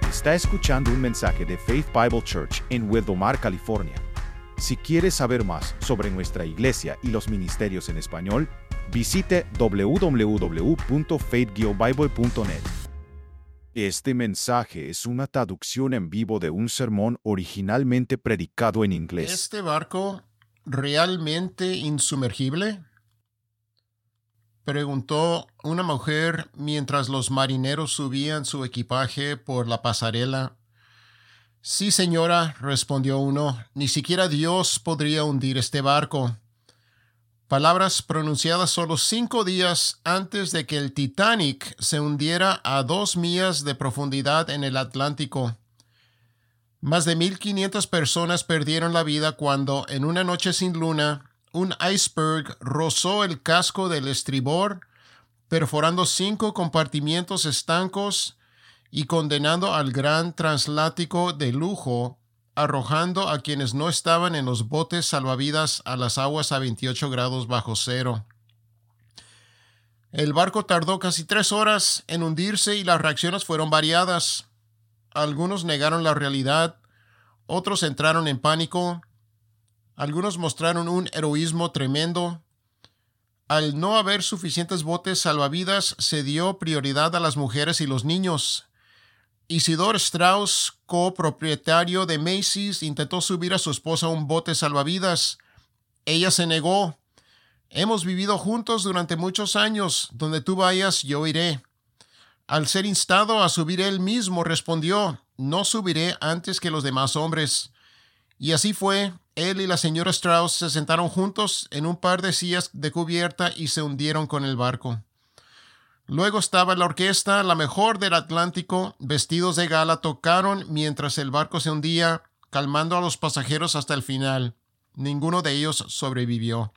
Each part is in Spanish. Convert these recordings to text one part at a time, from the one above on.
Está escuchando un mensaje de Faith Bible Church en Wildomar, California. Si quieres saber más sobre nuestra iglesia y los ministerios en español, visite www.faith-bible.net. Este mensaje es una traducción en vivo de un sermón originalmente predicado en inglés. ¿Este barco realmente insumergible?, preguntó una mujer mientras los marineros subían su equipaje por la pasarela. Sí, señora, respondió uno, ni siquiera Dios podría hundir este barco. Palabras pronunciadas solo 5 días antes de que el Titanic se hundiera a 2 millas de profundidad en el Atlántico. Más de 1,500 personas perdieron la vida cuando, en una noche sin luna, un iceberg rozó el casco del estribor, perforando 5 compartimientos estancos y condenando al gran transatlántico de lujo, arrojando a quienes no estaban en los botes salvavidas a las aguas a 28 grados bajo cero. El barco tardó casi 3 horas en hundirse y las reacciones fueron variadas. Algunos negaron la realidad, otros entraron en pánico. Algunos mostraron un heroísmo tremendo. Al no haber suficientes botes salvavidas, se dio prioridad a las mujeres y los niños. Isidore Strauss, copropietario de Macy's, intentó subir a su esposa a un bote salvavidas. Ella se negó. Hemos vivido juntos durante muchos años. Donde tú vayas, yo iré. Al ser instado a subir él mismo, respondió, no subiré antes que los demás hombres. Y así fue. Él y la señora Strauss se sentaron juntos en un par de sillas de cubierta y se hundieron con el barco. Luego estaba la orquesta, la mejor del Atlántico, vestidos de gala, tocaron mientras el barco se hundía, calmando a los pasajeros hasta el final. Ninguno de ellos sobrevivió.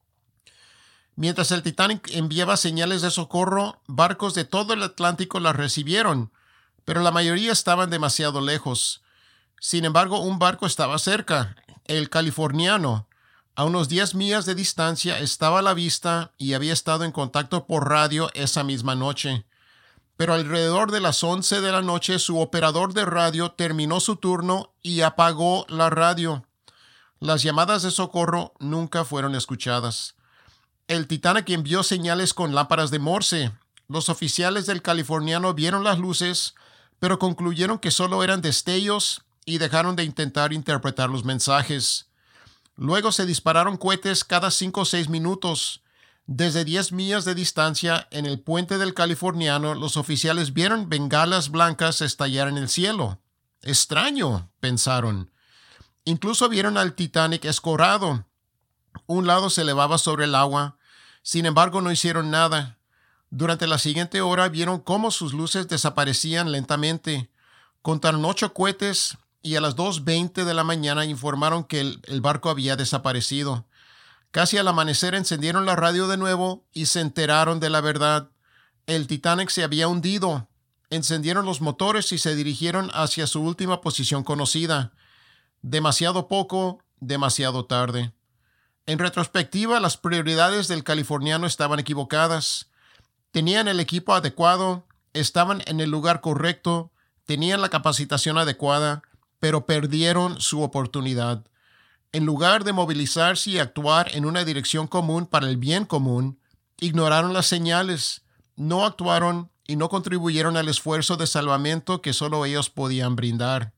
Mientras el Titanic enviaba señales de socorro, barcos de todo el Atlántico las recibieron, pero la mayoría estaban demasiado lejos. Sin embargo, un barco estaba cerca. El Californiano, a unos 10 millas de distancia, estaba a la vista y había estado en contacto por radio esa misma noche. Pero alrededor de las 11 de la noche, su operador de radio terminó su turno y apagó la radio. Las llamadas de socorro nunca fueron escuchadas. El Titanic envió señales con lámparas de Morse. Los oficiales del Californiano vieron las luces, pero concluyeron que solo eran destellos y dejaron de intentar interpretar los mensajes. Luego se dispararon cohetes cada 5 o 6 minutos. Desde 10 millas de distancia, en el puente del Californiano, los oficiales vieron bengalas blancas estallar en el cielo. Extraño, pensaron. Incluso vieron al Titanic escorado. Un lado se elevaba sobre el agua. Sin embargo, no hicieron nada. Durante la siguiente hora vieron cómo sus luces desaparecían lentamente. Contaron 8 cohetes y a las 2:20 de la mañana informaron que el barco había desaparecido. Casi al amanecer encendieron la radio de nuevo y se enteraron de la verdad. El Titanic se había hundido. Encendieron los motores y se dirigieron hacia su última posición conocida. Demasiado poco, demasiado tarde. En retrospectiva, las prioridades del Californiano estaban equivocadas. Tenían el equipo adecuado, estaban en el lugar correcto, tenían la capacitación adecuada, pero perdieron su oportunidad. En lugar de movilizarse y actuar en una dirección común para el bien común, ignoraron las señales, no actuaron y no contribuyeron al esfuerzo de salvamento que solo ellos podían brindar.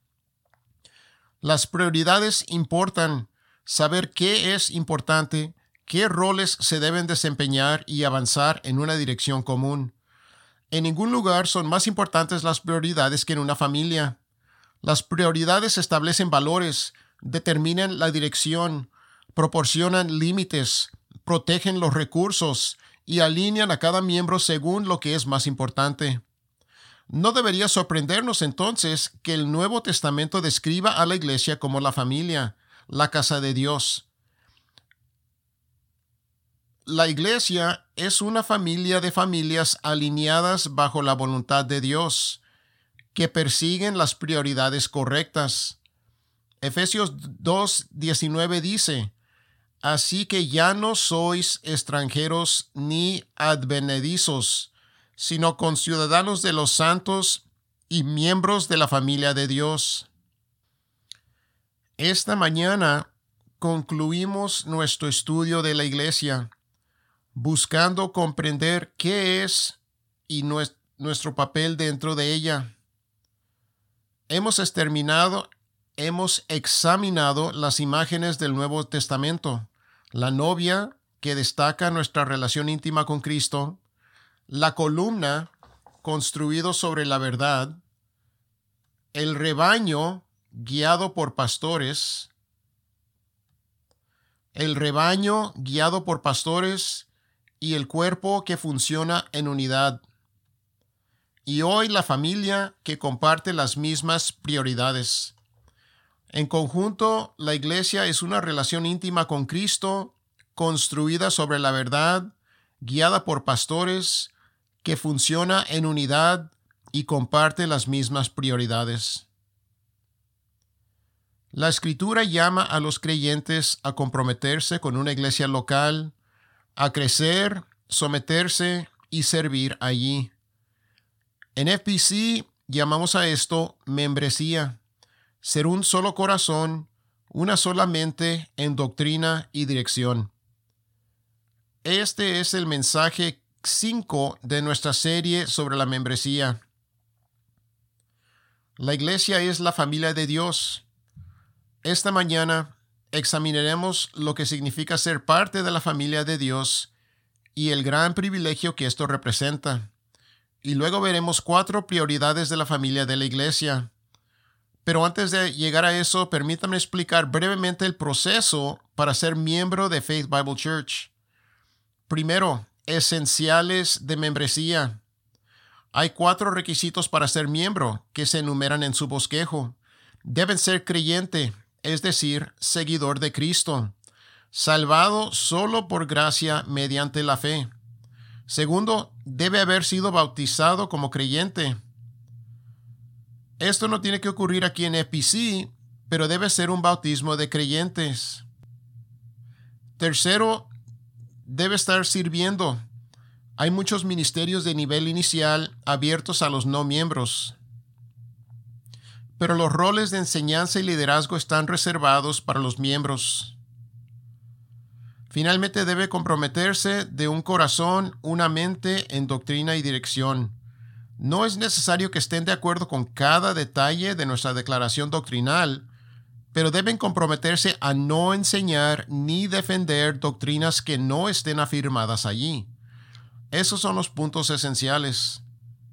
Las prioridades importan. Saber qué es importante, qué roles se deben desempeñar y avanzar en una dirección común. En ningún lugar son más importantes las prioridades que en una familia. Las prioridades establecen valores, determinan la dirección, proporcionan límites, protegen los recursos y alinean a cada miembro según lo que es más importante. No debería sorprendernos entonces que el Nuevo Testamento describa a la iglesia como la familia, la casa de Dios. La iglesia es una familia de familias alineadas bajo la voluntad de Dios, que persiguen las prioridades correctas. Efesios 2:19 dice, así que ya no sois extranjeros ni advenedizos, sino conciudadanos de los santos y miembros de la familia de Dios. Esta mañana concluimos nuestro estudio de la iglesia, buscando comprender qué es y nuestro papel dentro de ella. Hemos examinado las imágenes del Nuevo Testamento, la novia que destaca nuestra relación íntima con Cristo, la columna construido sobre la verdad, el rebaño guiado por pastores, y el cuerpo que funciona en unidad. Y hoy la familia que comparte las mismas prioridades. En conjunto, la iglesia es una relación íntima con Cristo, construida sobre la verdad, guiada por pastores, que funciona en unidad y comparte las mismas prioridades. La Escritura llama a los creyentes a comprometerse con una iglesia local, a crecer, someterse y servir allí. En FBC llamamos a esto membresía, ser un solo corazón, una sola mente en doctrina y dirección. Este es el mensaje 5 de nuestra serie sobre la membresía. La iglesia es la familia de Dios. Esta mañana examinaremos lo que significa ser parte de la familia de Dios y el gran privilegio que esto representa. Y luego veremos 4 prioridades de la familia de la iglesia. Pero antes de llegar a eso, permítanme explicar brevemente el proceso para ser miembro de Faith Bible Church. Primero, esenciales de membresía. Hay 4 requisitos para ser miembro que se enumeran en su bosquejo. Deben ser creyente, es decir, seguidor de Cristo, salvado solo por gracia mediante la fe. Segundo, debe haber sido bautizado como creyente. Esto no tiene que ocurrir aquí en FBC, pero debe ser un bautismo de creyentes. Tercero, debe estar sirviendo. Hay muchos ministerios de nivel inicial abiertos a los no miembros, pero los roles de enseñanza y liderazgo están reservados para los miembros. Finalmente, debe comprometerse de un corazón, una mente en doctrina y dirección. No es necesario que estén de acuerdo con cada detalle de nuestra declaración doctrinal, pero deben comprometerse a no enseñar ni defender doctrinas que no estén afirmadas allí. Esos son los puntos esenciales.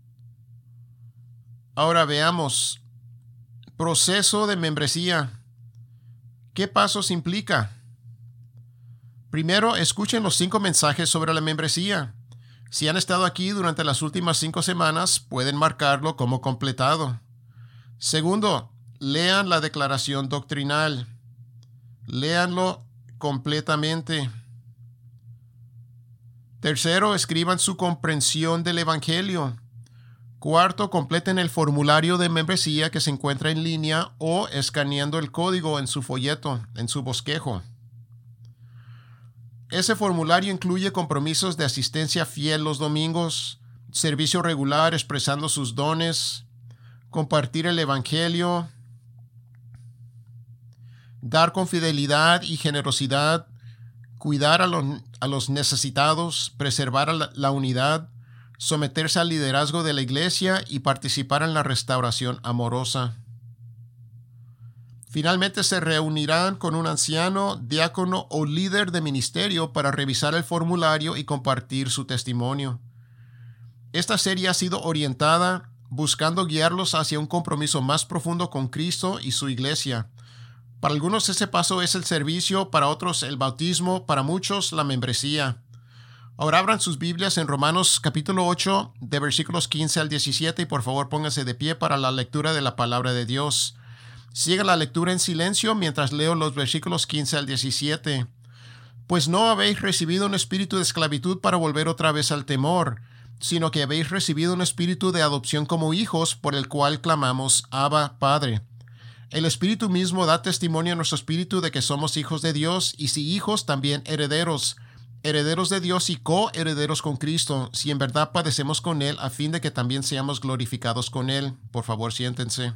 Ahora veamos. Proceso de membresía. ¿Qué pasos implica? Primero, escuchen los 5 mensajes sobre la membresía. Si han estado aquí durante las últimas 5 semanas, pueden marcarlo como completado. Segundo, lean la declaración doctrinal. Léanlo completamente. Tercero, escriban su comprensión del Evangelio. Cuarto, completen el formulario de membresía que se encuentra en línea o escaneando el código en su folleto, en su bosquejo. Ese formulario incluye compromisos de asistencia fiel los domingos, servicio regular expresando sus dones, compartir el Evangelio, dar con fidelidad y generosidad, cuidar a los necesitados, preservar la unidad, someterse al liderazgo de la iglesia y participar en la restauración amorosa. Finalmente se reunirán con un anciano, diácono o líder de ministerio para revisar el formulario y compartir su testimonio. Esta serie ha sido orientada buscando guiarlos hacia un compromiso más profundo con Cristo y su iglesia. Para algunos ese paso es el servicio, para otros el bautismo, para muchos la membresía. Ahora abran sus Biblias en Romanos capítulo 8, de versículos 15 al 17, y por favor pónganse de pie para la lectura de la palabra de Dios. Siga la lectura en silencio mientras leo los versículos 15 al 17. Pues no habéis recibido un espíritu de esclavitud para volver otra vez al temor, sino que habéis recibido un espíritu de adopción como hijos, por el cual clamamos, Abba, Padre. El Espíritu mismo da testimonio a nuestro espíritu de que somos hijos de Dios, y si hijos, también herederos, herederos de Dios y coherederos con Cristo, si en verdad padecemos con Él, a fin de que también seamos glorificados con Él. Por favor, siéntense.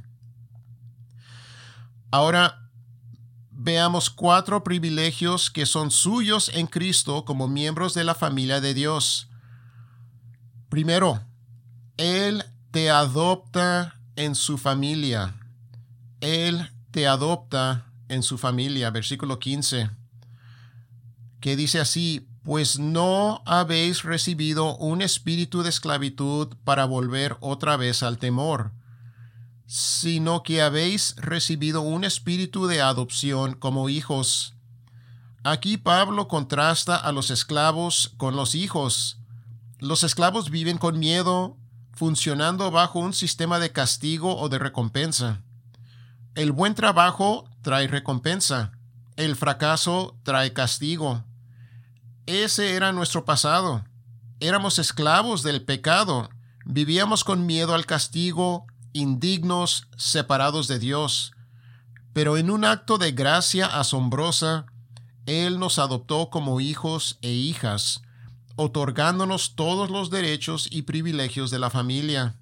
Ahora, veamos 4 privilegios que son suyos en Cristo como miembros de la familia de Dios. Primero, Él te adopta en su familia. Él te adopta en su familia. Versículo 15, que dice así: pues no habéis recibido un espíritu de esclavitud para volver otra vez al temor, sino que habéis recibido un espíritu de adopción como hijos. Aquí Pablo contrasta a los esclavos con los hijos. Los esclavos viven con miedo, funcionando bajo un sistema de castigo o de recompensa. El buen trabajo trae recompensa. El fracaso trae castigo. Ese era nuestro pasado. Éramos esclavos del pecado. Vivíamos con miedo al castigo, indignos, separados de Dios. Pero en un acto de gracia asombrosa, Él nos adoptó como hijos e hijas, otorgándonos todos los derechos y privilegios de la familia.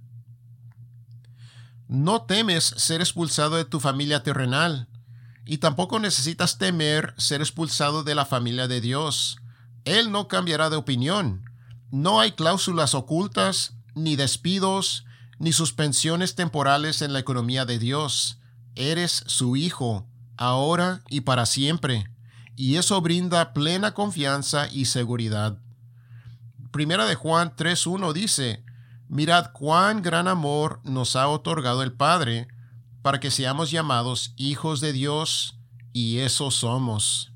No temes ser expulsado de tu familia terrenal, y tampoco necesitas temer ser expulsado de la familia de Dios. Él no cambiará de opinión. No hay cláusulas ocultas, ni despidos, ni suspensiones temporales en la economía de Dios. Eres su hijo, ahora y para siempre, y eso brinda plena confianza y seguridad. Primera de Juan 3:1 dice: mirad cuán gran amor nos ha otorgado el Padre, para que seamos llamados hijos de Dios, y eso somos.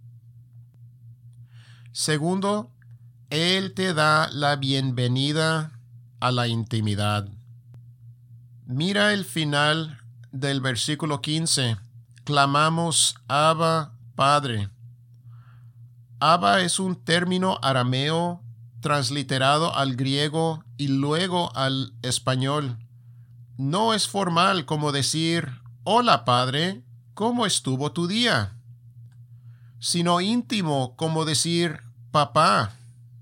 Segundo, Él te da la bienvenida a la intimidad. Mira el final del versículo 15. Clamamos, Abba, Padre. Abba es un término arameo transliterado al griego y luego al español. No es formal como decir: hola, Padre, ¿cómo estuvo tu día?, sino íntimo como decir: papá.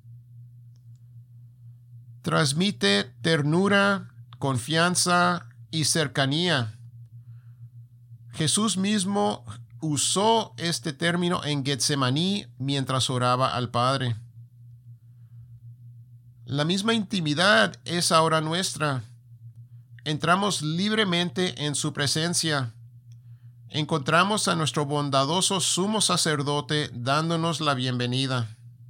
Transmite ternura, confianza y cercanía. Jesús mismo usó este término en Getsemaní mientras oraba al Padre. La misma intimidad es ahora nuestra. Entramos libremente en su presencia. Encontramos a nuestro bondadoso sumo sacerdote dándonos la bienvenida.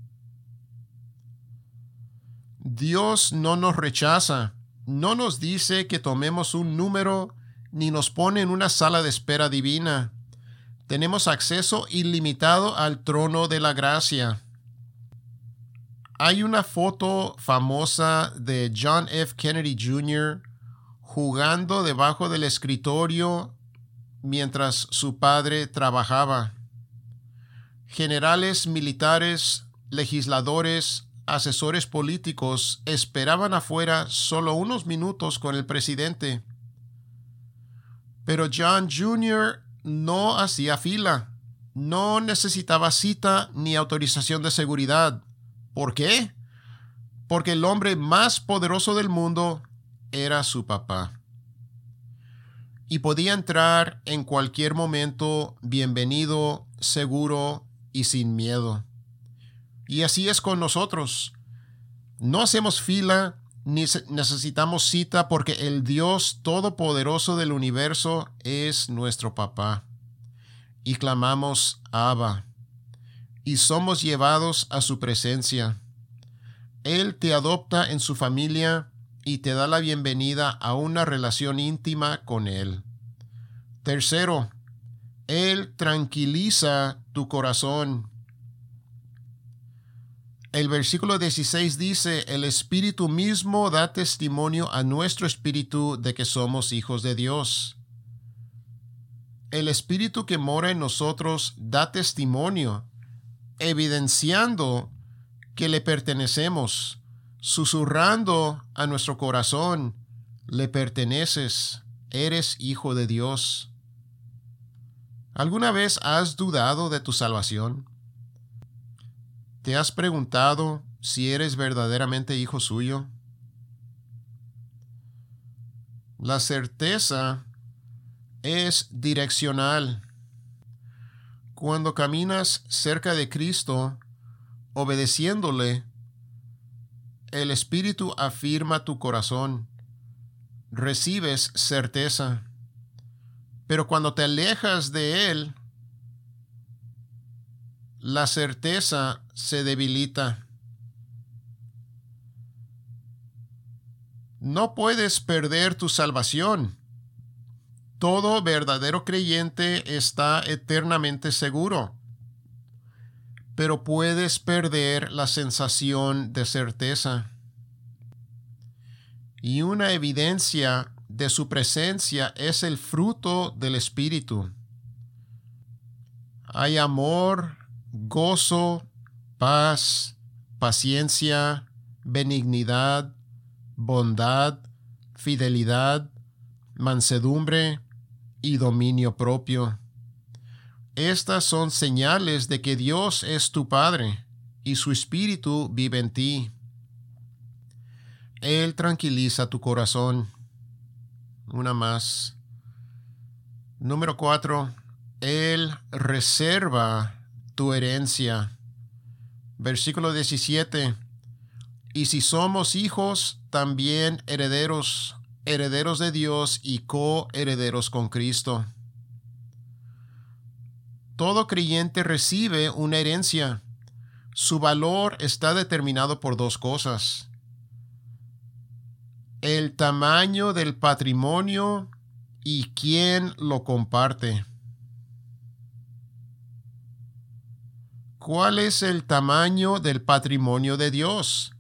Dios no nos rechaza, no nos dice que tomemos un número, ni nos pone en una sala de espera divina. Tenemos acceso ilimitado al trono de la gracia. Hay una foto famosa de John F. Kennedy Jr. jugando debajo del escritorio mientras su padre trabajaba. Generales militares, legisladores, asesores políticos esperaban afuera solo unos minutos con el presidente. Pero John Jr. no hacía fila. No necesitaba cita ni autorización de seguridad. ¿Por qué? Porque el hombre más poderoso del mundo era su papá. Y podía entrar en cualquier momento bienvenido, seguro y sin miedo. Y así es con nosotros. No hacemos fila ni necesitamos cita porque el Dios Todopoderoso del universo es nuestro papá. Y clamamos Abba. Y somos llevados a su presencia. Él te adopta en su familia y te da la bienvenida a una relación íntima con Él. Tercero, Él tranquiliza tu corazón. El versículo 16 dice: el Espíritu mismo da testimonio a nuestro espíritu de que somos hijos de Dios. El Espíritu que mora en nosotros da testimonio, evidenciando que le pertenecemos, susurrando a nuestro corazón: le perteneces, eres hijo de Dios. ¿Alguna vez has dudado de tu salvación? ¿Te has preguntado si eres verdaderamente hijo suyo? La certeza es direccional. Cuando caminas cerca de Cristo, obedeciéndole, el Espíritu afirma tu corazón. Recibes certeza. Pero cuando te alejas de Él, la certeza se debilita. No puedes perder tu salvación. Todo verdadero creyente está eternamente seguro, pero puedes perder la sensación de certeza. Y una evidencia de su presencia es el fruto del Espíritu. Hay amor, gozo, paz, paciencia, benignidad, bondad, fidelidad, mansedumbre y dominio propio. Estas son señales de que Dios es tu Padre y su Espíritu vive en ti. Él tranquiliza tu corazón. Una más. Número 4. Él reserva tu herencia. Versículo 17. Y si somos hijos, también herederos, herederos de Dios y coherederos con Cristo. Todo creyente recibe una herencia. Su valor está determinado por dos cosas: el tamaño del patrimonio y quién lo comparte. ¿Cuál es el tamaño del patrimonio de Dios?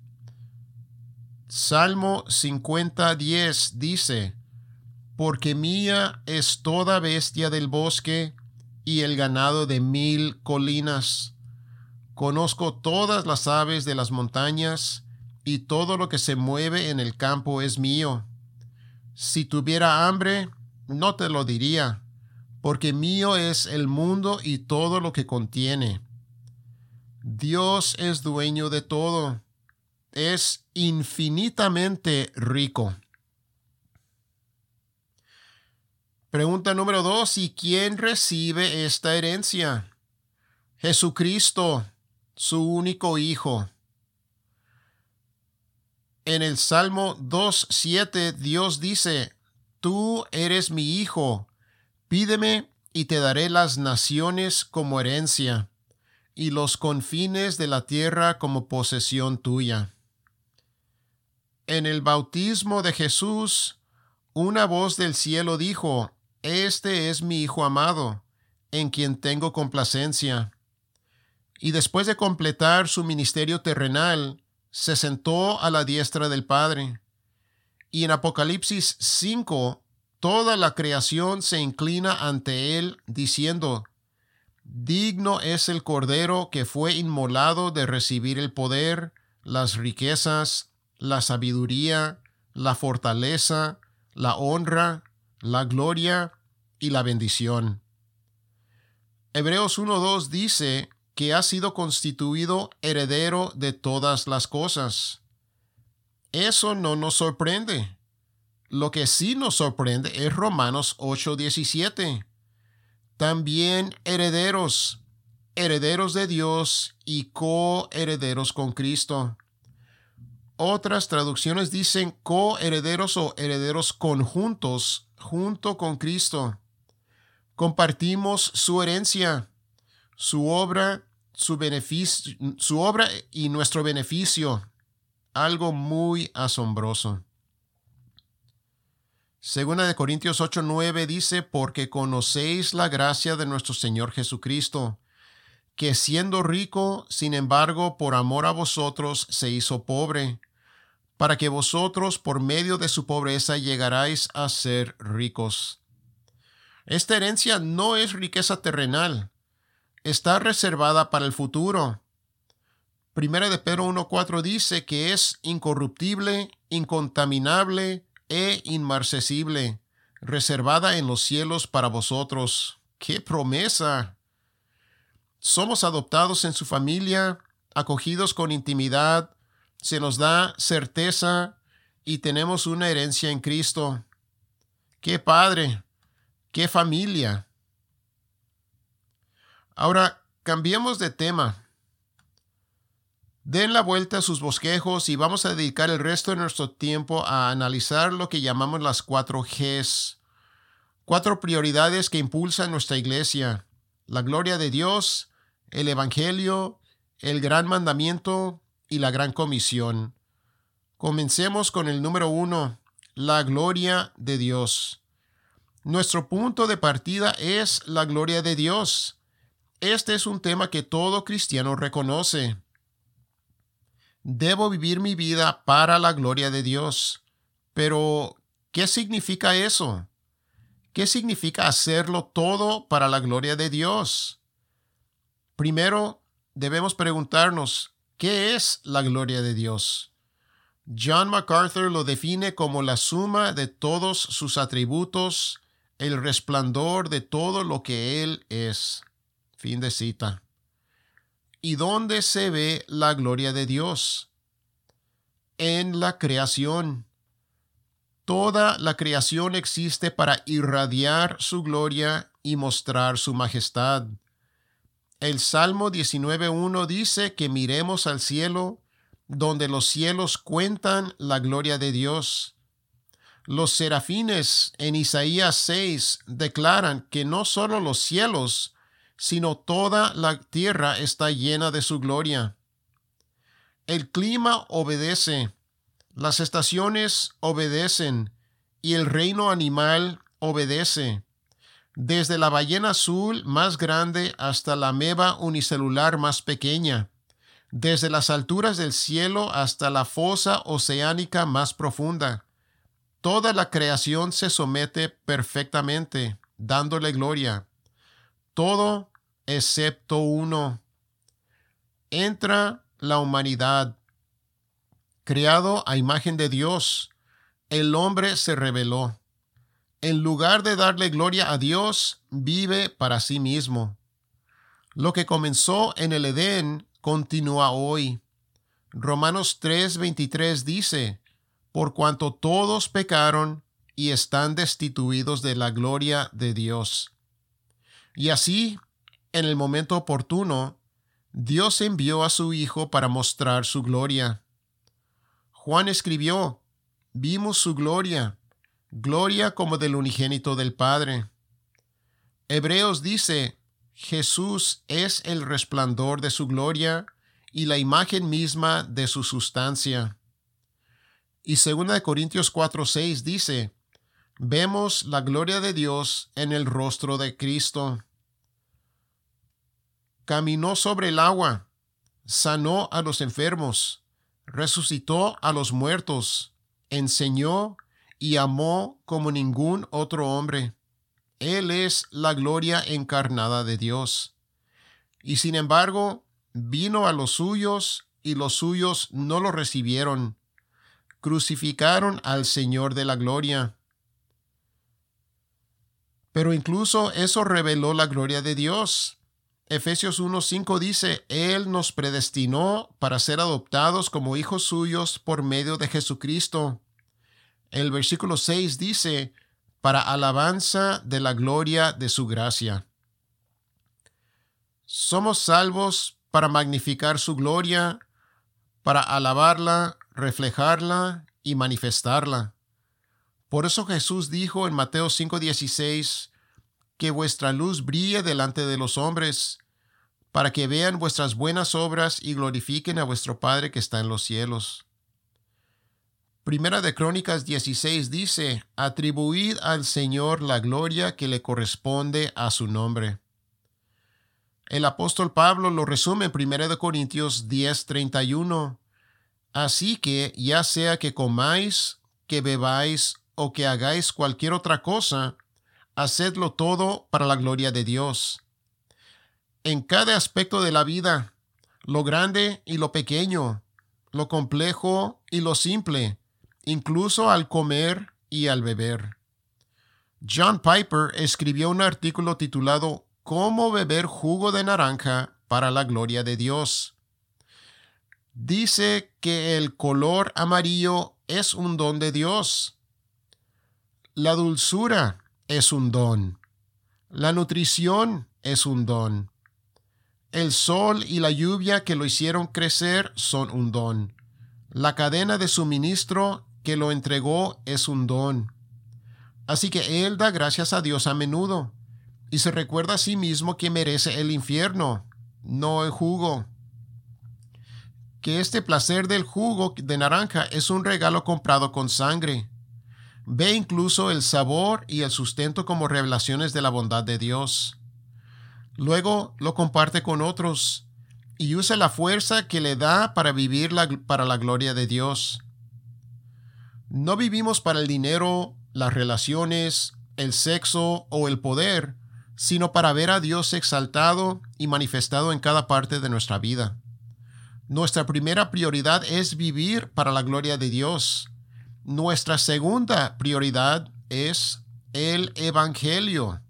Salmo 50:10 dice: porque mía es toda bestia del bosque y el ganado de 1000 colinas. Conozco todas las aves de las montañas, y todo lo que se mueve en el campo es mío. Si tuviera hambre, no te lo diría, porque mío es el mundo y todo lo que contiene. Dios es dueño de todo. Es infinitamente rico. Pregunta número 2. ¿Y quién recibe esta herencia? Jesucristo, su único Hijo. En el Salmo 2:7, Dios dice: tú eres mi Hijo, pídeme y te daré las naciones como herencia, y los confines de la tierra como posesión tuya. En el bautismo de Jesús, una voz del cielo dijo: este es mi Hijo amado, en quien tengo complacencia. Y después de completar su ministerio terrenal, se sentó a la diestra del Padre. Y en Apocalipsis 5, toda la creación se inclina ante él, diciendo: digno es el Cordero que fue inmolado de recibir el poder, las riquezas, la sabiduría, la fortaleza, la honra, la gloria y la bendición. Hebreos 1:2 dice que ha sido constituido heredero de todas las cosas. Eso no nos sorprende. Lo que sí nos sorprende es Romanos 8:17. También herederos, herederos de Dios y coherederos con Cristo. Otras traducciones dicen coherederos o herederos conjuntos junto con Cristo. Compartimos su herencia, su obra, su beneficio, su obra y nuestro beneficio. Algo muy asombroso. Segunda de Corintios 8:9 dice: porque conocéis la gracia de nuestro Señor Jesucristo, que siendo rico, sin embargo, por amor a vosotros se hizo pobre, para que vosotros por medio de su pobreza llegaráis a ser ricos. Esta herencia no es riqueza terrenal. Está reservada para el futuro. Primera de Pedro 1:4 dice que es incorruptible, incontaminable e inmarcesible, reservada en los cielos para vosotros. ¡Qué promesa! Somos adoptados en su familia acogidos con intimidad, se nos da certeza y tenemos una herencia en Cristo. ¡Qué padre! ¡Qué familia! Ahora, cambiemos de tema. Den la vuelta a sus bosquejos y vamos a dedicar el resto de nuestro tiempo a analizar lo que llamamos las 4 Gs. 4 prioridades que impulsan nuestra iglesia: la gloria de Dios, el Evangelio, el gran mandamiento y la gran comisión. Comencemos con el número 1, la gloria de Dios. Nuestro punto de partida es la gloria de Dios. Este es un tema que todo cristiano reconoce. Debo vivir mi vida para la gloria de Dios. Pero, ¿qué significa eso? ¿Qué significa hacerlo todo para la gloria de Dios? Primero, debemos preguntarnos, ¿qué es la gloria de Dios? John MacArthur lo define como la suma de todos sus atributos, el resplandor de todo lo que Él es. Fin de cita. ¿Y dónde se ve la gloria de Dios? En la creación. Toda la creación existe para irradiar su gloria y mostrar su majestad. El Salmo 19:1 dice que miremos al cielo, donde los cielos cuentan la gloria de Dios. Los serafines en Isaías 6 declaran que no solo los cielos, sino toda la tierra está llena de su gloria. El clima obedece, las estaciones obedecen y el reino animal obedece. Desde la ballena azul más grande hasta la ameba unicelular más pequeña, desde las alturas del cielo hasta la fosa oceánica más profunda. Toda la creación se somete perfectamente, dándole gloria. Todo excepto uno. Entra la humanidad. Creado a imagen de Dios, el hombre se rebeló. En lugar de darle gloria a Dios, vive para sí mismo. Lo que comenzó en el Edén continúa hoy. Romanos 3:23 dice, por cuanto todos pecaron y están destituidos de la gloria de Dios. Y así, en el momento oportuno, Dios envió a su Hijo para mostrar su gloria. Juan escribió, vimos su gloria, gloria como del unigénito del Padre. Hebreos dice, Jesús es el resplandor de su gloria y la imagen misma de su sustancia. Y 2 Corintios 4:6 dice, vemos la gloria de Dios en el rostro de Cristo. Caminó sobre el agua, sanó a los enfermos, resucitó a los muertos, enseñó y amó como ningún otro hombre. Él es la gloria encarnada de Dios. Y sin embargo, vino a los suyos y los suyos no lo recibieron. Crucificaron al Señor de la gloria. Pero incluso eso reveló la gloria de Dios. Efesios 1:5 dice, Él nos predestinó para ser adoptados como hijos suyos por medio de Jesucristo. El versículo 6 dice, para alabanza de la gloria de su gracia. Somos salvos para magnificar su gloria, para alabarla, reflejarla y manifestarla. Por eso Jesús dijo en Mateo 5:16, que vuestra luz brille delante de los hombres, para que vean vuestras buenas obras y glorifiquen a vuestro Padre que está en los cielos. Primera de Crónicas 16 dice, atribuid al Señor la gloria que le corresponde a su nombre. El apóstol Pablo lo resume en 1 de Corintios 10:31. Así que, ya sea que comáis, que bebáis o que hagáis cualquier otra cosa, hacedlo todo para la gloria de Dios. En cada aspecto de la vida, lo grande y lo pequeño, lo complejo y lo simple, incluso al comer y al beber. John Piper escribió un artículo titulado ¿Cómo beber jugo de naranja para la gloria de Dios? Dice que el color amarillo es un don de Dios. La dulzura es un don. La nutrición es un don. El sol y la lluvia que lo hicieron crecer son un don. La cadena de suministro que lo entregó es un don. Así que él da gracias a Dios a menudo y se recuerda a sí mismo que merece el infierno, no el jugo. Que este placer del jugo de naranja es un regalo comprado con sangre. Ve incluso el sabor y el sustento como revelaciones de la bondad de Dios. Luego lo comparte con otros y usa la fuerza que le da para vivir para la gloria de Dios. No vivimos para el dinero, las relaciones, el sexo o el poder, sino para ver a Dios exaltado y manifestado en cada parte de nuestra vida. Nuestra primera prioridad es vivir para la gloria de Dios. Nuestra segunda prioridad es el Evangelio.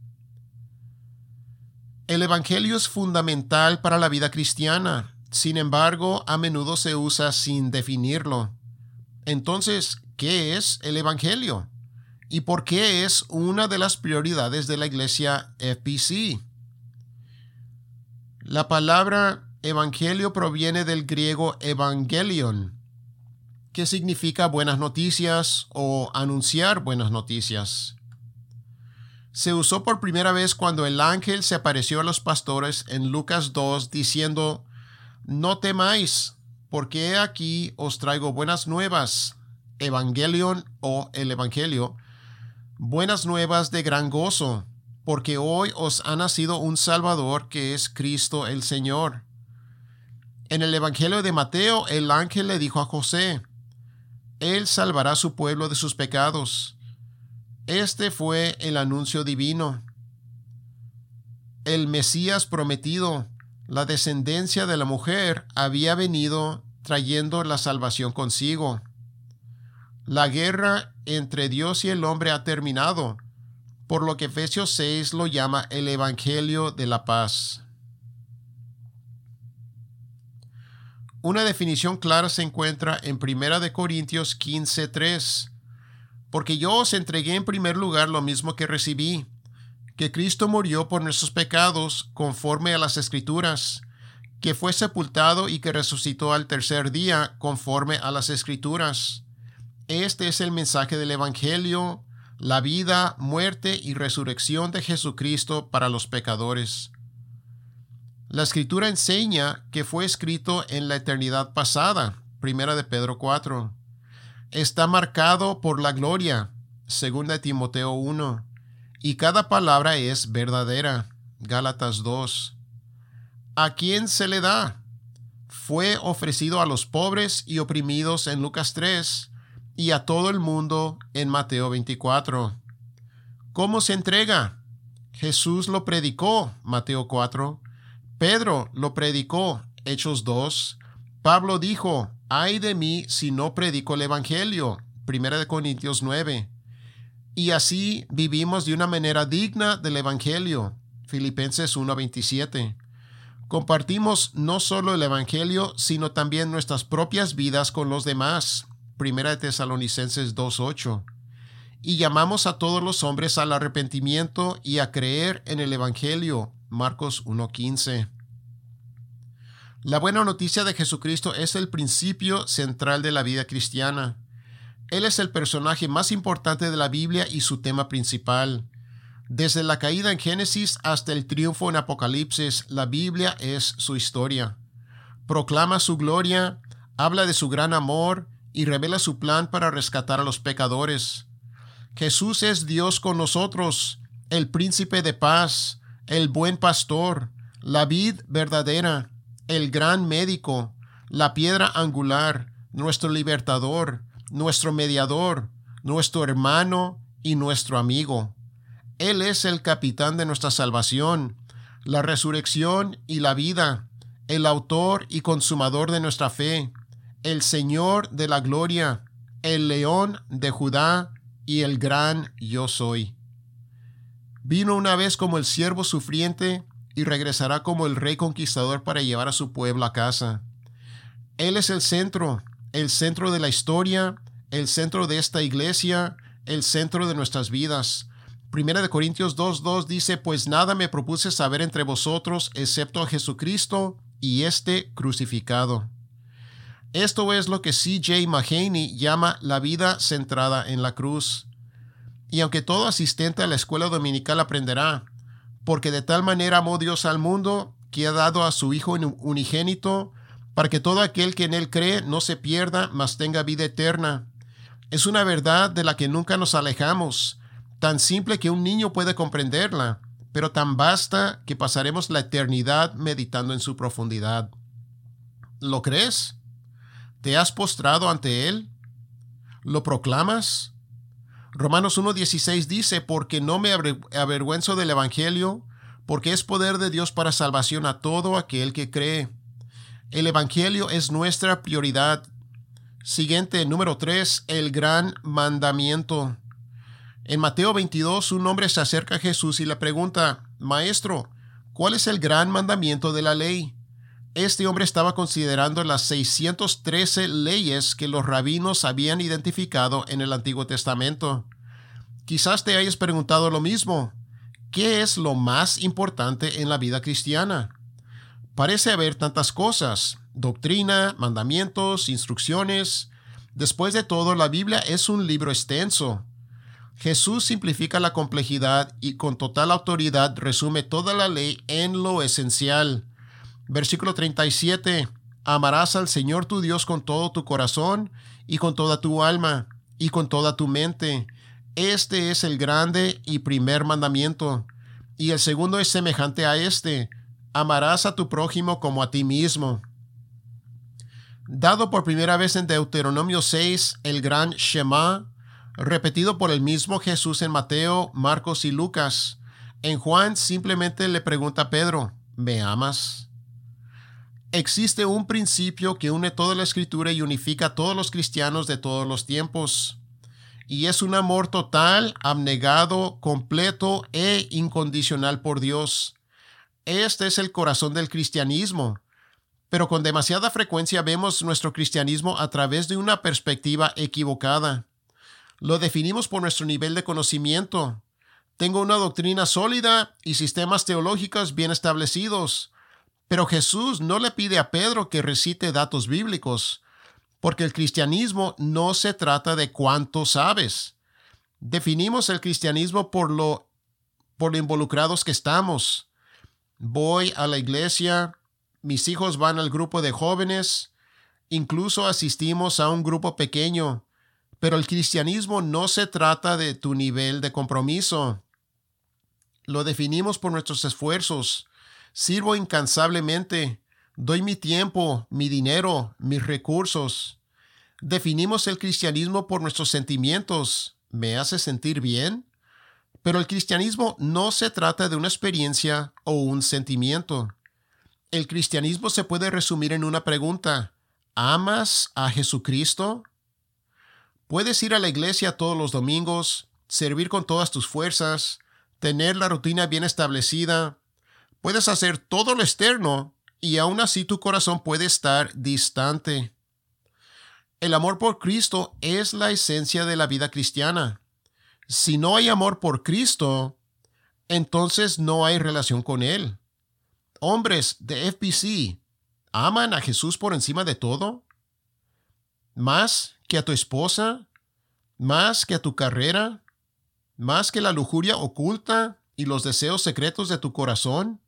El Evangelio es fundamental para la vida cristiana. Sin embargo, a menudo se usa sin definirlo. Entonces, ¿qué es el Evangelio? ¿Y por qué es una de las prioridades de la iglesia FBC? La palabra Evangelio proviene del griego evangelion, que significa buenas noticias o anunciar buenas noticias. Se usó por primera vez cuando el ángel se apareció a los pastores en Lucas 2 diciendo: «No temáis, porque he aquí os traigo buenas nuevas», evangelion o el evangelio, buenas nuevas de gran gozo, porque hoy os ha nacido un Salvador que es Cristo el Señor. En el evangelio de Mateo, el ángel le dijo a José: «Él salvará a su pueblo de sus pecados». Este fue el anuncio divino. El Mesías prometido, la descendencia de la mujer, había venido trayendo la salvación consigo. La guerra entre Dios y el hombre ha terminado, por lo que Efesios 6 lo llama el Evangelio de la paz. Una definición clara se encuentra en 1 Corintios 15:3. «Porque yo os entregué en primer lugar lo mismo que recibí, que Cristo murió por nuestros pecados conforme a las Escrituras, que fue sepultado y que resucitó al tercer día conforme a las Escrituras». Este es el mensaje del Evangelio, la vida, muerte y resurrección de Jesucristo para los pecadores. La Escritura enseña que fue escrito en la eternidad pasada, 1 Pedro 4. Está marcado por la gloria, 2 Timoteo 1, y cada palabra es verdadera, Gálatas 2. ¿A quién se le da? Fue ofrecido a los pobres y oprimidos en Lucas 3 y a todo el mundo en Mateo 24. ¿Cómo se entrega? Jesús lo predicó, Mateo 4. Pedro lo predicó, Hechos 2. Pablo dijo: «Ay de mí si no predico el Evangelio», 1 Corintios 9. Y así vivimos de una manera digna del Evangelio, Filipenses 1:27. Compartimos no solo el Evangelio, sino también nuestras propias vidas con los demás, 1 Tesalonicenses 2:8. Y llamamos a todos los hombres al arrepentimiento y a creer en el Evangelio, Marcos 1:15. La buena noticia de Jesucristo es el principio central de la vida cristiana. Él es el personaje más importante de la Biblia y su tema principal. Desde la caída en Génesis hasta el triunfo en Apocalipsis, la Biblia es su historia. Proclama su gloria, habla de su gran amor y revela su plan para rescatar a los pecadores. Jesús es Dios con nosotros, el príncipe de paz, el buen pastor, la vid verdadera, el gran médico, la piedra angular, nuestro libertador, nuestro mediador, nuestro hermano y nuestro amigo. Él es el capitán de nuestra salvación, la resurrección y la vida, el autor y consumador de nuestra fe, el Señor de la gloria, el León de Judá y el gran yo soy. Vino una vez como el siervo sufriente y regresará como el rey conquistador para llevar a su pueblo a casa. Él es el centro de la historia, el centro de esta iglesia, el centro de nuestras vidas. 1 Corintios 2:2 dice, pues nada me propuse saber entre vosotros excepto a Jesucristo y este crucificado. Esto es lo que C.J. Mahaney llama la vida centrada en la cruz. Y aunque todo asistente a la escuela dominical aprenderá, porque de tal manera amó Dios al mundo, que ha dado a su Hijo unigénito, para que todo aquel que en él cree no se pierda, mas tenga vida eterna. Es una verdad de la que nunca nos alejamos, tan simple que un niño puede comprenderla, pero tan vasta que pasaremos la eternidad meditando en su profundidad. ¿Lo crees? ¿Te has postrado ante él? ¿Lo proclamas? Romanos 1:16 dice, porque no me avergüenzo del Evangelio, porque es poder de Dios para salvación a todo aquel que cree. El Evangelio es nuestra prioridad. Siguiente, número 3, el gran mandamiento. En Mateo 22, un hombre se acerca a Jesús y le pregunta, Maestro, ¿cuál es el gran mandamiento de la ley? Este hombre estaba considerando las 613 leyes que los rabinos habían identificado en el Antiguo Testamento. Quizás te hayas preguntado lo mismo. ¿Qué es lo más importante en la vida cristiana? Parece haber tantas cosas, doctrina, mandamientos, instrucciones. Después de todo, la Biblia es un libro extenso. Jesús simplifica la complejidad y con total autoridad resume toda la ley en lo esencial. Versículo 37, amarás al Señor tu Dios con todo tu corazón y con toda tu alma y con toda tu mente. Este es el grande y primer mandamiento. Y el segundo es semejante a este. Amarás a tu prójimo como a ti mismo. Dado por primera vez en Deuteronomio 6, el gran Shema, repetido por el mismo Jesús en Mateo, Marcos y Lucas. En Juan simplemente le pregunta a Pedro, ¿me amas? Existe un principio que une toda la Escritura y unifica a todos los cristianos de todos los tiempos. Y es un amor total, abnegado, completo e incondicional por Dios. Este es el corazón del cristianismo, pero con demasiada frecuencia vemos nuestro cristianismo a través de una perspectiva equivocada. Lo definimos por nuestro nivel de conocimiento. Tengo una doctrina sólida y sistemas teológicos bien establecidos, pero Jesús no le pide a Pedro que recite datos bíblicos, porque el cristianismo no se trata de cuánto sabes. Definimos el cristianismo por lo involucrados que estamos. Voy a la iglesia, mis hijos van al grupo de jóvenes, incluso asistimos a un grupo pequeño, pero el cristianismo no se trata de tu nivel de compromiso. Lo definimos por nuestros esfuerzos. Sirvo incansablemente, doy mi tiempo, mi dinero, mis recursos. Definimos el cristianismo por nuestros sentimientos. ¿Me hace sentir bien? Pero el cristianismo no se trata de una experiencia o un sentimiento. El cristianismo se puede resumir en una pregunta. ¿Amas a Jesucristo? Puedes ir a la iglesia todos los domingos, servir con todas tus fuerzas, tener la rutina bien establecida. Puedes hacer todo lo externo y aún así tu corazón puede estar distante. El amor por Cristo es la esencia de la vida cristiana. Si no hay amor por Cristo, entonces no hay relación con Él. Hombres de FBC, ¿aman a Jesús por encima de todo? ¿Más que a tu esposa? ¿Más que a tu carrera? ¿Más que la lujuria oculta y los deseos secretos de tu corazón?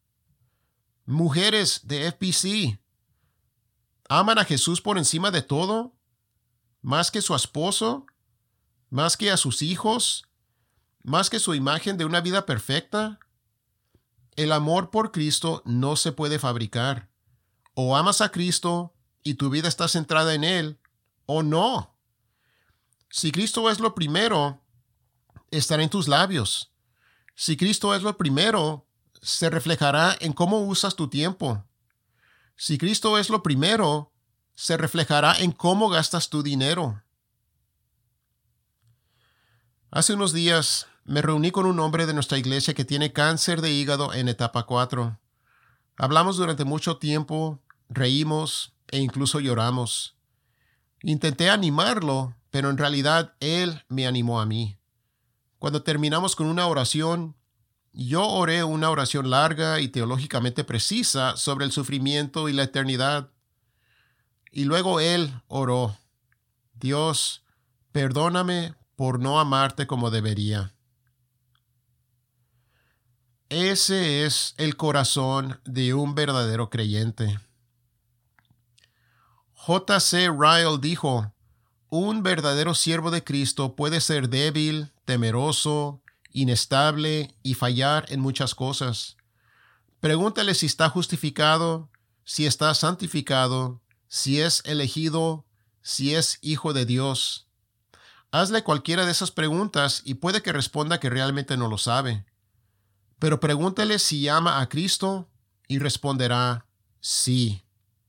Mujeres de FBC, ¿aman a Jesús por encima de todo? ¿Más que su esposo? ¿Más que a sus hijos? ¿Más que su imagen de una vida perfecta? El amor por Cristo no se puede fabricar. O amas a Cristo y tu vida está centrada en Él, o no. Si Cristo es lo primero, estará en tus labios. Si Cristo es lo primero, se reflejará en cómo usas tu tiempo. Si Cristo es lo primero, se reflejará en cómo gastas tu dinero. Hace unos días me reuní con un hombre de nuestra iglesia que tiene cáncer de hígado en etapa 4. Hablamos durante mucho tiempo, reímos, e incluso lloramos. Intenté animarlo, pero en realidad él me animó a mí. Cuando terminamos con una oración, yo oré una oración larga y teológicamente precisa sobre el sufrimiento y la eternidad. Y luego él oró: Dios, perdóname por no amarte como debería. Ese es el corazón de un verdadero creyente. J.C. Ryle dijo: un verdadero siervo de Cristo puede ser débil, temeroso, inestable y fallar en muchas cosas. Pregúntale si está justificado, si está santificado, si es elegido, si es hijo de Dios. Hazle cualquiera de esas preguntas y puede que responda que realmente no lo sabe. Pero pregúntale si ama a Cristo y responderá sí.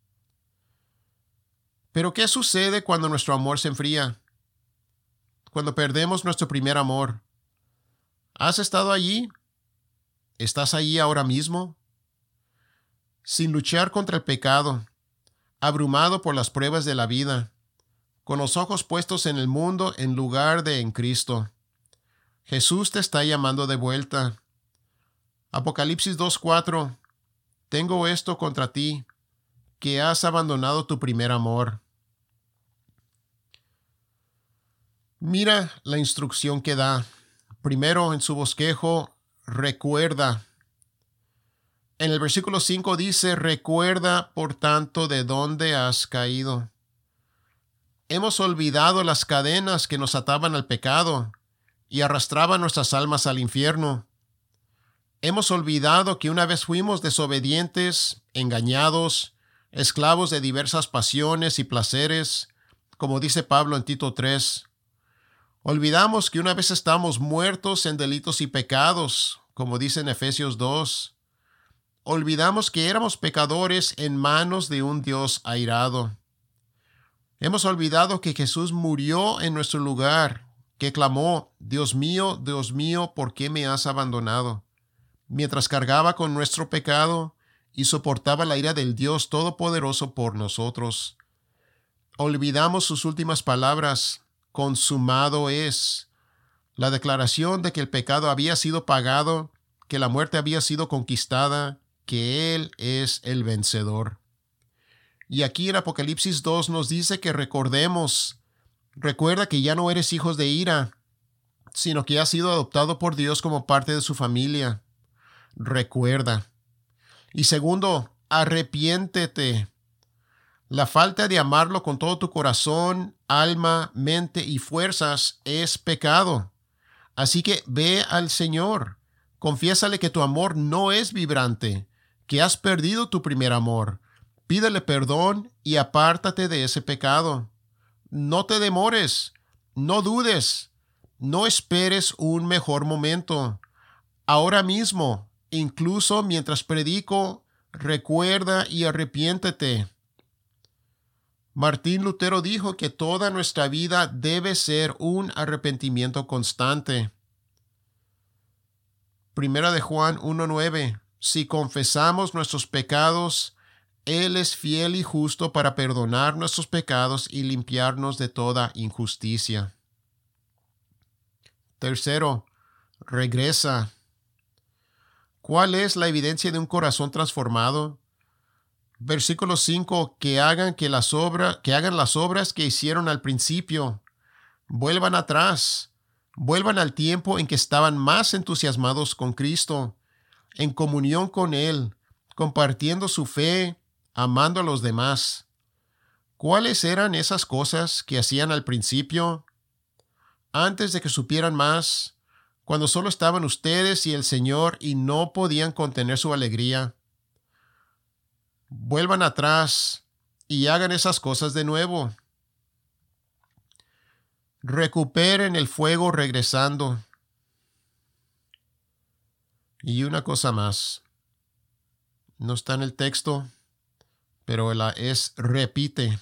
Pero ¿qué sucede cuando nuestro amor se enfría? Cuando perdemos nuestro primer amor. ¿Has estado allí? ¿Estás allí ahora mismo? Sin luchar contra el pecado, abrumado por las pruebas de la vida, con los ojos puestos en el mundo en lugar de en Cristo. Jesús te está llamando de vuelta. Apocalipsis 2:4. Tengo esto contra ti, que has abandonado tu primer amor. Mira la instrucción que da. Primero, en su bosquejo, recuerda. En el versículo 5 dice: recuerda, por tanto, de dónde has caído. Hemos olvidado las cadenas que nos ataban al pecado y arrastraban nuestras almas al infierno. Hemos olvidado que una vez fuimos desobedientes, engañados, esclavos de diversas pasiones y placeres, como dice Pablo en Tito 3. Olvidamos que una vez estamos muertos en delitos y pecados, como dice en Efesios 2. Olvidamos que éramos pecadores en manos de un Dios airado. Hemos olvidado que Jesús murió en nuestro lugar, que clamó: Dios mío, ¿por qué me has abandonado?, mientras cargaba con nuestro pecado y soportaba la ira del Dios Todopoderoso por nosotros. Olvidamos sus últimas palabras: consumado es. La declaración de que el pecado había sido pagado, que la muerte había sido conquistada, que Él es el vencedor. Y aquí en Apocalipsis 2 nos dice que recordemos. Recuerda que ya no eres hijos de ira, sino que has sido adoptado por Dios como parte de su familia. Recuerda. Y segundo, arrepiéntete. La falta de amarlo con todo tu corazón, alma, mente y fuerzas es pecado. Así que ve al Señor. Confiésale que tu amor no es vibrante, que has perdido tu primer amor. Pídele perdón y apártate de ese pecado. No te demores, no dudes, no esperes un mejor momento. Ahora mismo, incluso mientras predico, recuerda y arrepiéntete. Martín Lutero dijo que toda nuestra vida debe ser un arrepentimiento constante. Primera de Juan 1:9. Si confesamos nuestros pecados, Él es fiel y justo para perdonar nuestros pecados y limpiarnos de toda injusticia. Tercero, regresa. ¿Cuál es la evidencia de un corazón transformado? Versículo 5, que hagan las obras que hicieron al principio. Vuelvan atrás. Vuelvan al tiempo en que estaban más entusiasmados con Cristo, en comunión con Él, compartiendo su fe, amando a los demás. ¿Cuáles eran esas cosas que hacían al principio? Antes de que supieran más, cuando solo estaban ustedes y el Señor y no podían contener su alegría. Vuelvan atrás y hagan esas cosas de nuevo. Recuperen el fuego regresando. Y una cosa más. No está en el texto, pero repite.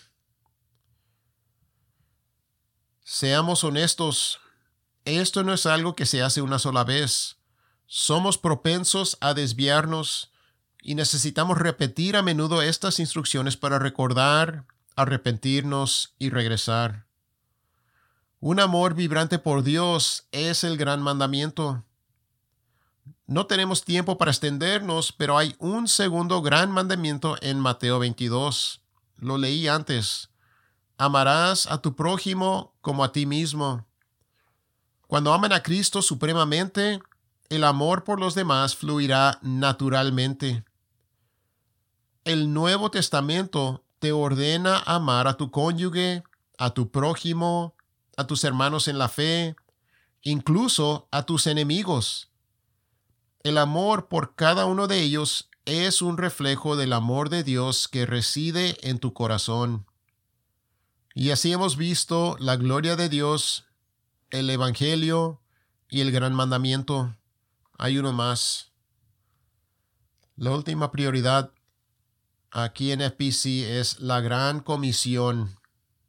Seamos honestos. Esto no es algo que se hace una sola vez. Somos propensos a desviarnos y necesitamos repetir a menudo estas instrucciones para recordar, arrepentirnos y regresar. Un amor vibrante por Dios es el gran mandamiento. No tenemos tiempo para extendernos, pero hay un segundo gran mandamiento en Mateo 22. Lo leí antes. Amarás a tu prójimo como a ti mismo. Cuando aman a Cristo supremamente, el amor por los demás fluirá naturalmente. El Nuevo Testamento te ordena amar a tu cónyuge, a tu prójimo, a tus hermanos en la fe, incluso a tus enemigos. El amor por cada uno de ellos es un reflejo del amor de Dios que reside en tu corazón. Y así hemos visto la gloria de Dios, el Evangelio y el gran mandamiento. Hay uno más. La última prioridad aquí en FBC es la gran comisión.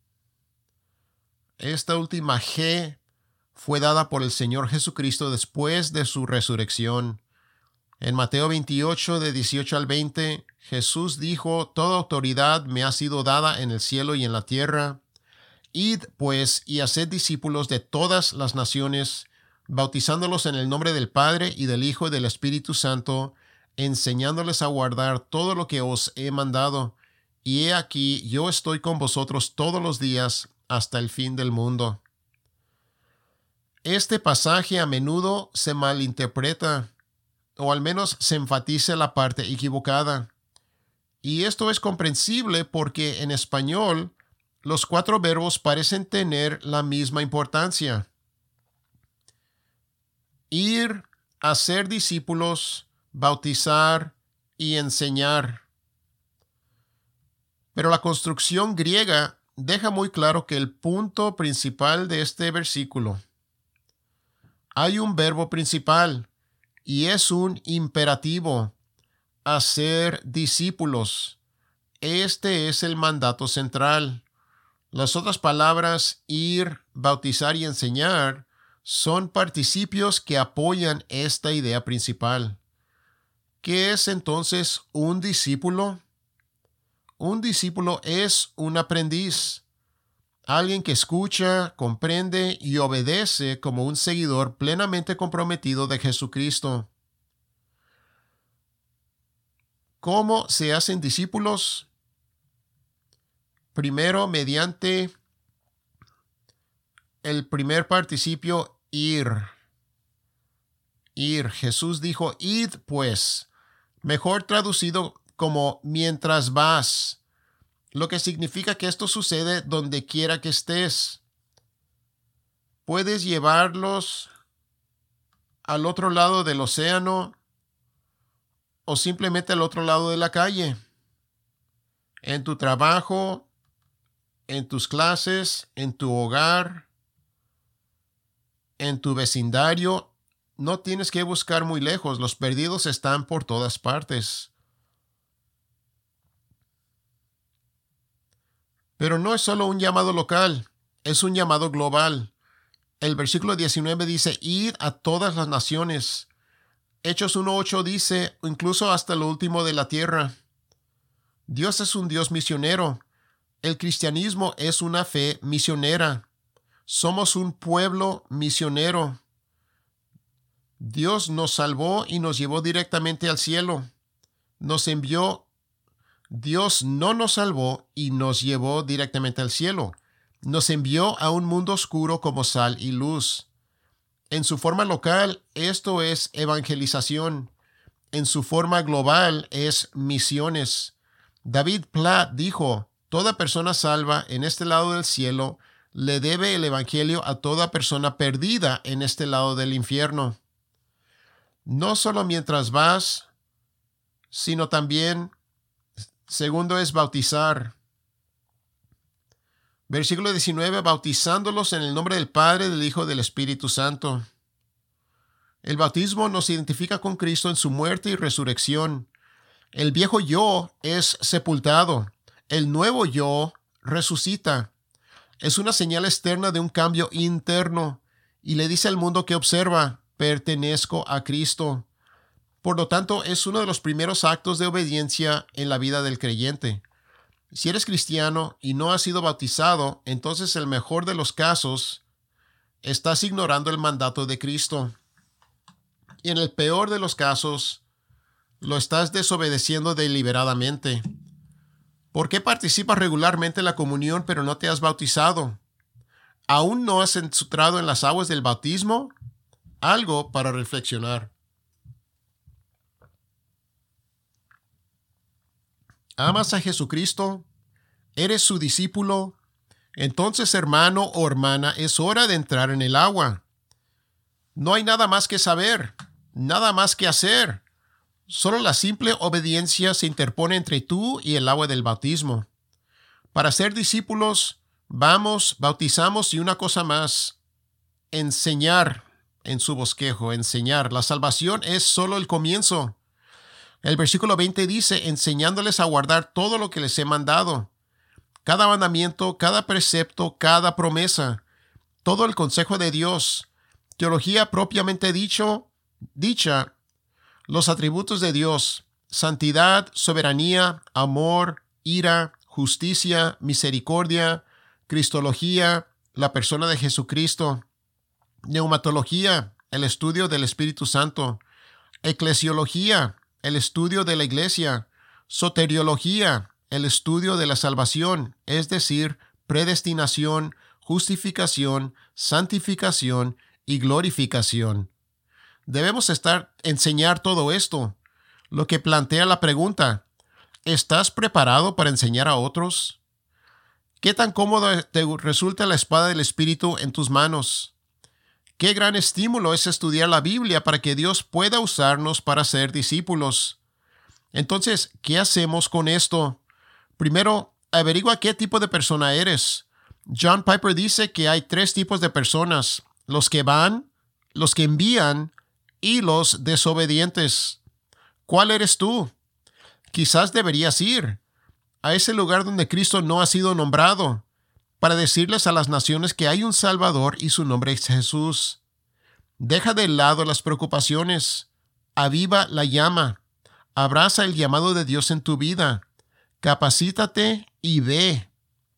Esta última G fue dada por el Señor Jesucristo después de su resurrección. En Mateo 28, de 18 al 20, Jesús dijo: Toda autoridad me ha sido dada en el cielo y en la tierra. Id, pues, y haced discípulos de todas las naciones, bautizándolos en el nombre del Padre y del Hijo y del Espíritu Santo, enseñándoles a guardar todo lo que os he mandado. Y he aquí, yo estoy con vosotros todos los días hasta el fin del mundo. Este pasaje a menudo se malinterpreta, o al menos se enfatiza la parte equivocada. Y esto es comprensible porque en español los 4 verbos parecen tener la misma importancia. Ir, hacer discípulos, bautizar y enseñar. Pero la construcción griega deja muy claro que el punto principal de este versículo, hay un verbo principal y es un imperativo: hacer discípulos. Este es el mandato central. Las otras palabras, ir, bautizar y enseñar, son participios que apoyan esta idea principal. ¿Qué es entonces un discípulo? Un discípulo es un aprendiz, alguien que escucha, comprende y obedece como un seguidor plenamente comprometido de Jesucristo. ¿Cómo se hacen discípulos? Primero, mediante el primer participio, ir. Ir. Jesús dijo: id pues, mejor traducido como mientras vas, lo que significa que esto sucede donde quiera que estés. Puedes llevarlos al otro lado del océano o simplemente al otro lado de la calle, en tu trabajo, en tus clases, en tu hogar, en tu vecindario. No tienes que buscar muy lejos, los perdidos están por todas partes. Pero no es solo un llamado local, es un llamado global. El versículo 19 dice: id a todas las naciones. Hechos 1:8 dice: incluso hasta lo último de la tierra. Dios es un Dios misionero. El cristianismo es una fe misionera. Somos un pueblo misionero. Dios nos salvó y nos llevó directamente al cielo. Nos envió. Dios no nos salvó y nos llevó directamente al cielo. Nos envió a un mundo oscuro como sal y luz. En su forma local, esto es evangelización. En su forma global, es misiones. David Platt dijo: toda persona salva en este lado del cielo le debe el evangelio a toda persona perdida en este lado del infierno. No solo mientras vas, sino también, segundo, es bautizar. Versículo 19, bautizándolos en el nombre del Padre, del Hijo y del Espíritu Santo. El bautismo nos identifica con Cristo en su muerte y resurrección. El viejo yo es sepultado. El nuevo yo resucita. Es una señal externa de un cambio interno y le dice al mundo que observa: pertenezco a Cristo. Por lo tanto, es uno de los primeros actos de obediencia en la vida del creyente. Si eres cristiano y no has sido bautizado, entonces en el mejor de los casos, estás ignorando el mandato de Cristo. Y en el peor de los casos, lo estás desobedeciendo deliberadamente. ¿Por qué participas regularmente en la comunión pero no te has bautizado? ¿Aún no has entrado en las aguas del bautismo? Algo para reflexionar. ¿Amas a Jesucristo? ¿Eres su discípulo? Entonces, hermano o hermana, es hora de entrar en el agua. No hay nada más que saber, nada más que hacer. Solo la simple obediencia se interpone entre tú y el agua del bautismo. Para ser discípulos, vamos, bautizamos y una cosa más, enseñar en su bosquejo, enseñar. La salvación es solo el comienzo. El versículo 20 dice, enseñándoles a guardar todo lo que les he mandado. Cada mandamiento, cada precepto, cada promesa, todo el consejo de Dios, teología propiamente dicha, los atributos de Dios, santidad, soberanía, amor, ira, justicia, misericordia, cristología, la persona de Jesucristo, neumatología, el estudio del Espíritu Santo, eclesiología, el estudio de la iglesia, soteriología, el estudio de la salvación, es decir, predestinación, justificación, santificación y glorificación. Debemos enseñar todo esto, lo que plantea la pregunta, ¿estás preparado para enseñar a otros? ¿Qué tan cómoda te resulta la espada del Espíritu en tus manos? Qué gran estímulo es estudiar la Biblia para que Dios pueda usarnos para ser discípulos. Entonces, ¿qué hacemos con esto? Primero, averigua qué tipo de persona eres. John Piper dice que hay 3 tipos de personas: los que van, los que envían y los desobedientes. ¿Cuál eres tú? Quizás deberías ir a ese lugar donde Cristo no ha sido nombrado, para decirles a las naciones que hay un Salvador y su nombre es Jesús. Deja de lado las preocupaciones, aviva la llama, abraza el llamado de Dios en tu vida, capacítate y ve.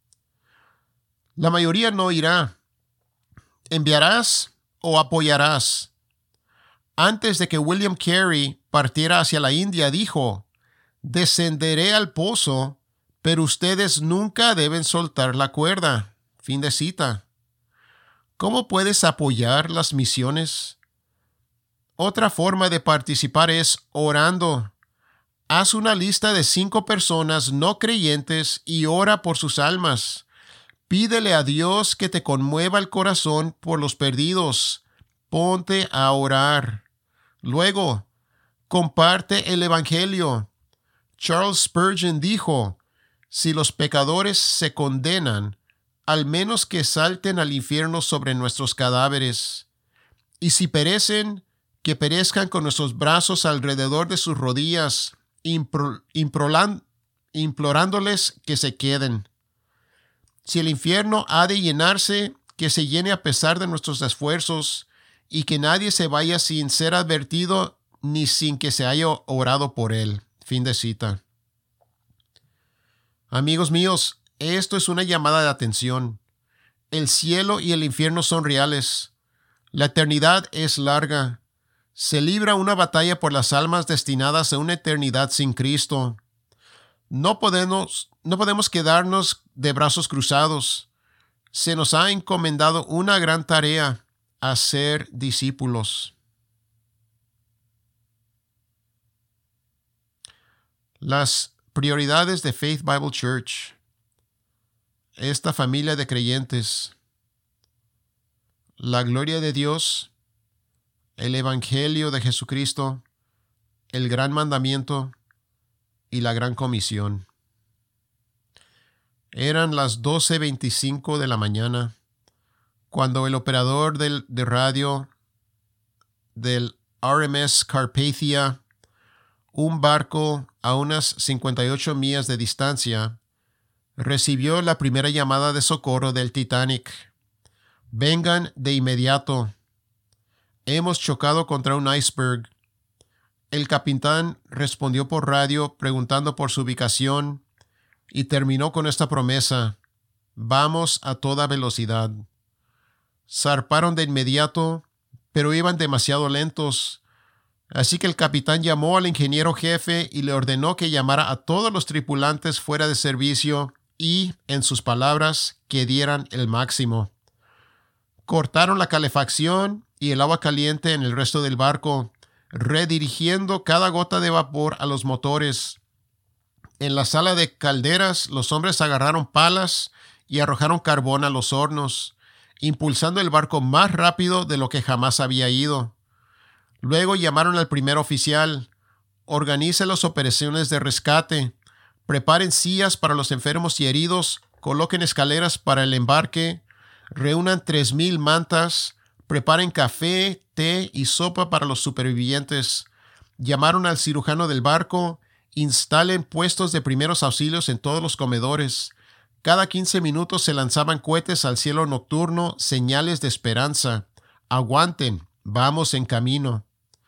La mayoría no irá. ¿Enviarás o apoyarás? Antes de que William Carey partiera hacia la India, dijo, descenderé al pozo, pero ustedes nunca deben soltar la cuerda. Fin de cita. ¿Cómo puedes apoyar las misiones? Otra forma de participar es orando. Haz una lista de 5 personas no creyentes y ora por sus almas. Pídele a Dios que te conmueva el corazón por los perdidos. Ponte a orar. Luego, comparte el Evangelio. Charles Spurgeon dijo, si los pecadores se condenan, al menos que salten al infierno sobre nuestros cadáveres. Y si perecen, que perezcan con nuestros brazos alrededor de sus rodillas, implorándoles que se queden. Si el infierno ha de llenarse, que se llene a pesar de nuestros esfuerzos, y que nadie se vaya sin ser advertido ni sin que se haya orado por él. Fin de cita. Amigos míos, esto es una llamada de atención. El cielo y el infierno son reales. La eternidad es larga. Se libra una batalla por las almas destinadas a una eternidad sin Cristo. No podemos quedarnos de brazos cruzados. Se nos ha encomendado una gran tarea: hacer discípulos. Las prioridades de Faith Bible Church. Esta familia de creyentes. La gloria de Dios, el Evangelio de Jesucristo, el gran mandamiento y la gran comisión. Eran las 12:25 de la mañana cuando el operador de radio del RMS Carpathia, un barco a unas 58 millas de distancia, recibió la primera llamada de socorro del Titanic. Vengan de inmediato. Hemos chocado contra un iceberg. El capitán respondió por radio preguntando por su ubicación y terminó con esta promesa: vamos a toda velocidad. Zarparon de inmediato, pero iban demasiado lentos. Así que el capitán llamó al ingeniero jefe y le ordenó que llamara a todos los tripulantes fuera de servicio y, en sus palabras, que dieran el máximo. Cortaron la calefacción y el agua caliente en el resto del barco, redirigiendo cada gota de vapor a los motores. En la sala de calderas, los hombres agarraron palas y arrojaron carbón a los hornos, impulsando el barco más rápido de lo que jamás había ido. Luego llamaron al primer oficial: organice las operaciones de rescate, preparen sillas para los enfermos y heridos, coloquen escaleras para el embarque, reúnan 3,000 mantas, preparen café, té y sopa para los supervivientes. Llamaron al cirujano del barco: instalen puestos de primeros auxilios en todos los comedores. Cada 15 minutos se lanzaban cohetes al cielo nocturno, señales de esperanza. Aguanten, vamos en camino.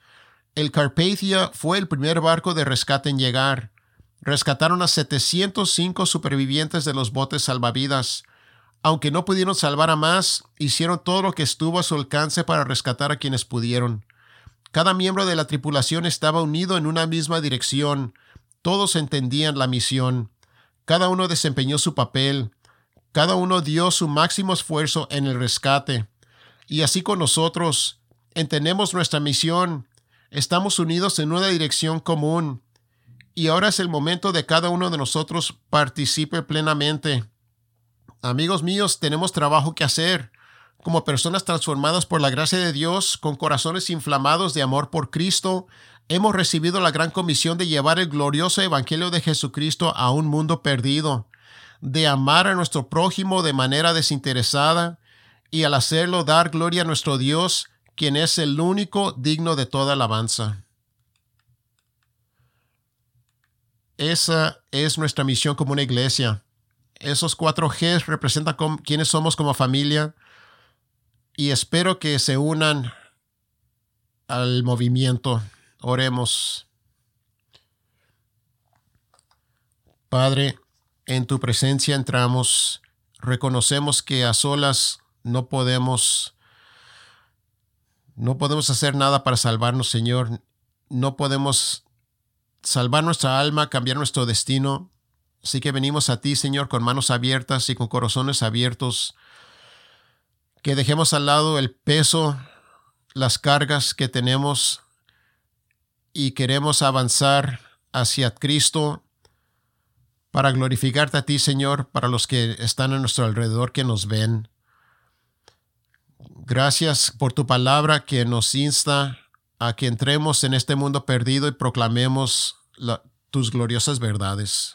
El Carpathia fue el primer barco de rescate en llegar. Rescataron a 705 supervivientes de los botes salvavidas. Aunque no pudieron salvar a más, hicieron todo lo que estuvo a su alcance para rescatar a quienes pudieron. Cada miembro de la tripulación estaba unido en una misma dirección. Todos entendían la misión. Cada uno desempeñó su papel. Cada uno dio su máximo esfuerzo en el rescate. Y así con nosotros. Entendemos nuestra misión. Estamos unidos en una dirección común. Y ahora es el momento de cada uno de nosotros participe plenamente. Amigos míos, tenemos trabajo que hacer. Como personas transformadas por la gracia de Dios, con corazones inflamados de amor por Cristo, hemos recibido la gran comisión de llevar el glorioso evangelio de Jesucristo a un mundo perdido, de amar a nuestro prójimo de manera desinteresada y al hacerlo dar gloria a nuestro Dios, quien es el único digno de toda alabanza. Esa es nuestra misión como una iglesia. Esos 4 Gs representan quiénes somos como familia y espero que se unan al movimiento. Oremos. Padre, en tu presencia entramos. Reconocemos que a solas no podemos hacer nada para salvarnos, Señor. No podemos salvar nuestra alma, cambiar nuestro destino. Así que venimos a ti, Señor, con manos abiertas y con corazones abiertos. Que dejemos al lado el peso, las cargas que tenemos y queremos avanzar hacia Cristo para glorificarte a ti, Señor, para los que están a nuestro alrededor, que nos ven. Gracias por tu palabra que nos insta a que entremos en este mundo perdido y proclamemos tus gloriosas verdades.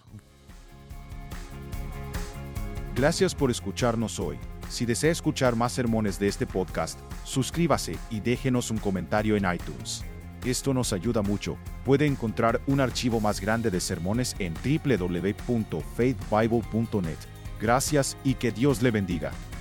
Gracias por escucharnos hoy. Si desea escuchar más sermones de este podcast, suscríbase y déjenos un comentario en iTunes. Esto nos ayuda mucho. Puede encontrar un archivo más grande de sermones en www.faithbible.net. Gracias y que Dios le bendiga.